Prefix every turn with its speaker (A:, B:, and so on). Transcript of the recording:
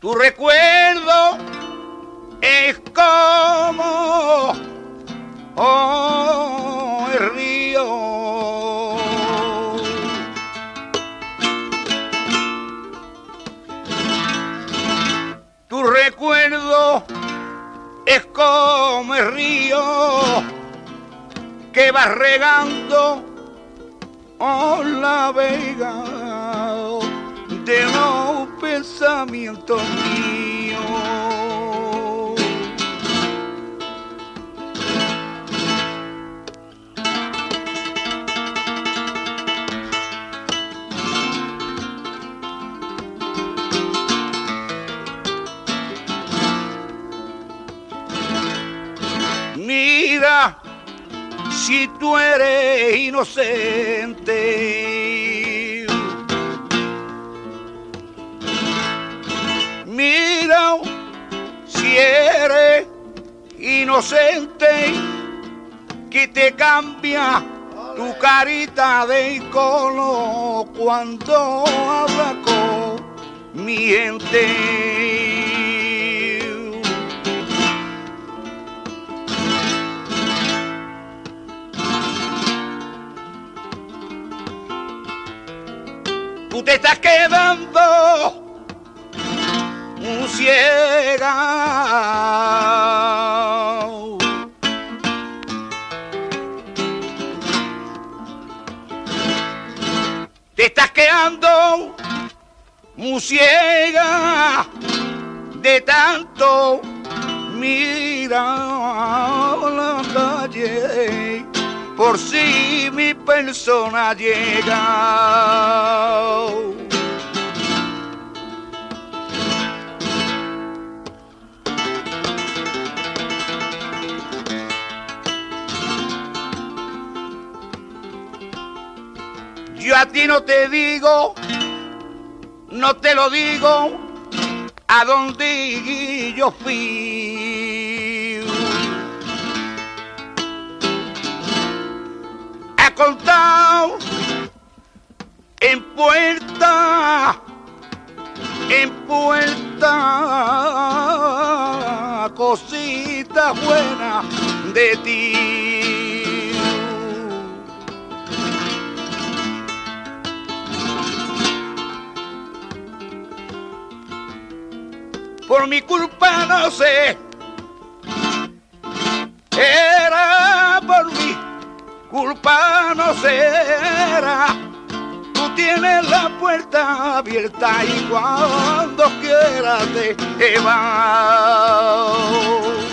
A: Tu recuerdo es como el río. Tu recuerdo es como el río que va regando la vega de los pensamientos míos. Mira, si tú eres inocente, mira, si eres inocente, que te cambia tu carita de color cuando habla con mi gente. Tú te estás quedando ciega. Te estás quedando ciega de tanto mirar la calle. Por si mi persona llega. Yo a ti no te digo, no te lo digo, a dónde yo fui. Contado en puerta, cositas buenas de ti. Por mi culpa no sé, era por mi culpa no será. Tú tienes la puerta abierta y cuando quieras te vas.